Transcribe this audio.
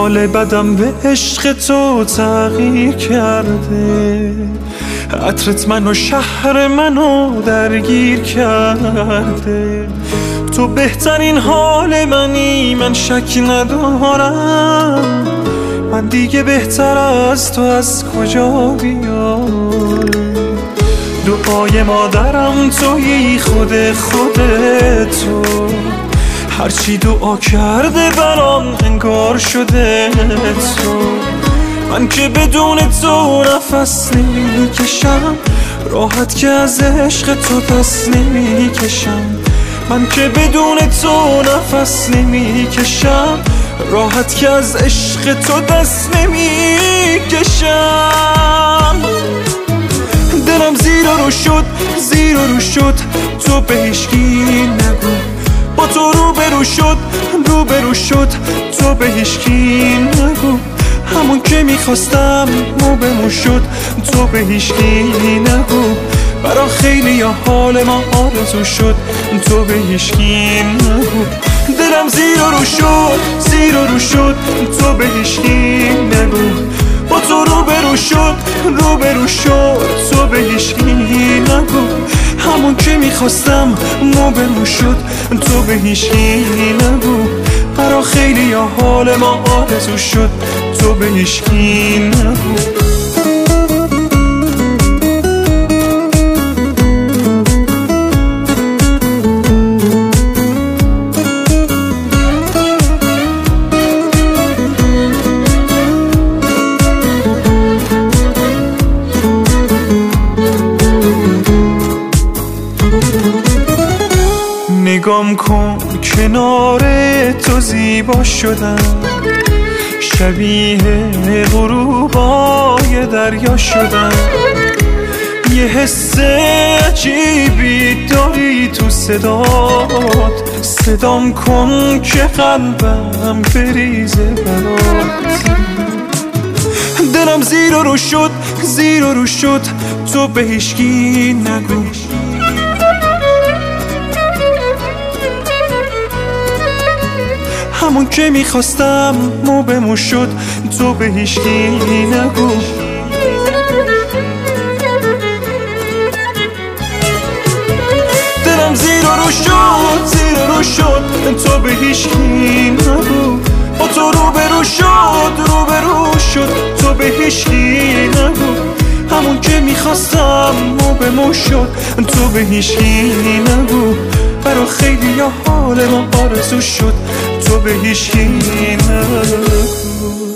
حال بدم به عشق تو تغییر کرده، عطرت منو شهر منو درگیر کرده. تو بهترین حال منی، من شک ندارم. من دیگه بهتر از تو از کجا بیام؟ دعای مادرم تویی، خود تو. هرچی دعا کرده برام انگار شده تو. من که بدون تو نفس نمیکشم، راحت که از عشق تو دست نمیکشم. من که بدون تو نفس نمیکشم، راحت که از عشق تو دست نمیکشم. دلم زیر و رو شد تو به هیچکی نگو. با تو روبرو شد تو به هیچکی نگو. همون که میخواستم موبمون شد تو به هیچکی نگو. برا خیلی یا حال ما آرزو شد تو به هیچکی نگو. دلم زیر و رو شد تو به هیچکی نگو. با تو روبرو شد تو به هیچکی نگو. همون که میخواستم موبمون شد تو به هیچکی نگو. برا خیلی یا حال ما آرزو شد تو به هیچکی نگو. نگام کن کنار تو زیبا شدم، شبیه غروبای دریا شدم. یه حس عجیبی داری تو صدات، صدام کن که قلبم بریزه برات. دلم زیر و رو شد تو به هیچکی نگو. همون که میخواستم موبمون شد تو به هیچکی نگو. دلم زیر و رو شد تو به هیچکی نگو. با تو روبرو شد تو به هیچکی نگو. همون که میخواستم موبمون شد تو به هیچکی نگو. برا خیلی یا حال ما آرزو شد تو به هیچکی نگو.